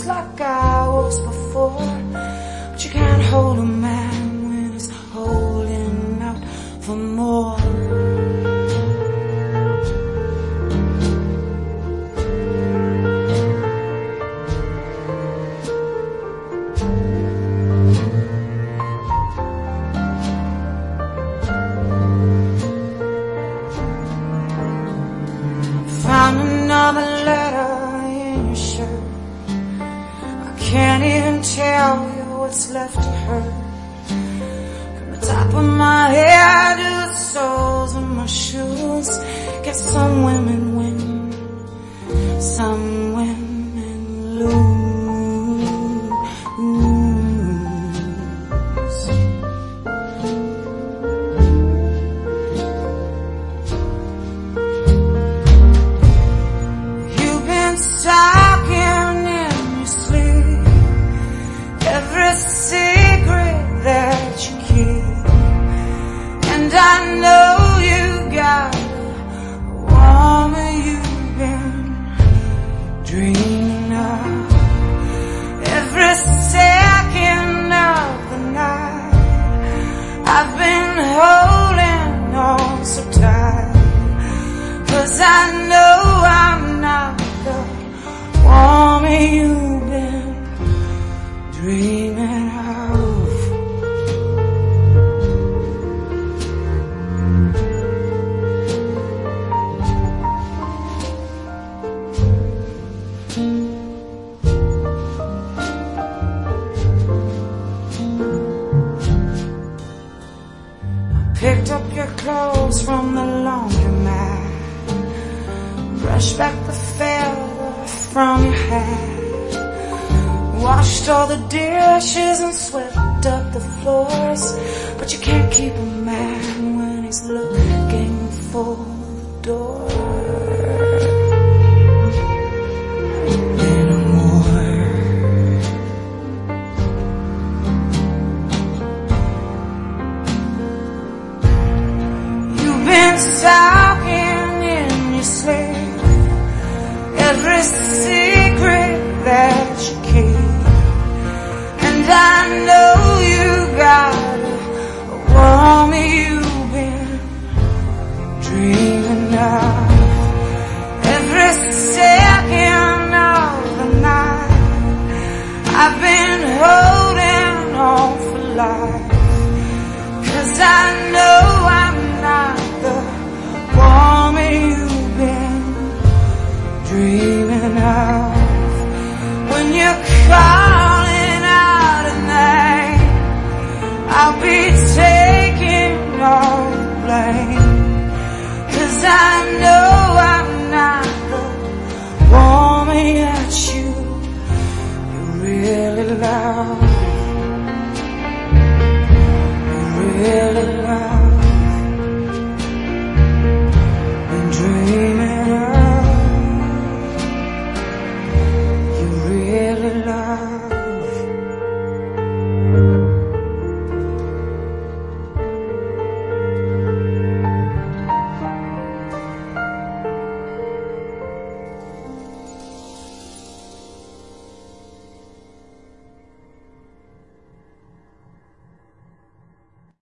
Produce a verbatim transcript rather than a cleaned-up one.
like I was before. But you can't hold a man when he's holding out for more. Found another letter in your shirt. I can't even tell you what's left to hurt. From the top of my head to the soles of my shoes. Guess some women win, some women lose. Talking in your sleep, every secret that you keep, and I know you got a woman you've been dreaming of. Every second of the night I've been holding on so tight, 'cause I know I'm not the woman you've been dreaming of. I picked up your clothes from the laundromat, brushed back the feather from your hat, washed all the dishes and swept up the floors. But you can't keep a man when he's looking for the door anymore. You've been talking in your sleep, every secret that you keep, and I know you got a woman you've been dreaming of. Every second of the night I've been holding on for life, 'cause I know I'm not the woman you've been dreaming of. When you're calling out at night, I'll be taking all the blame, 'cause I know I'm not the woman that you, you really love.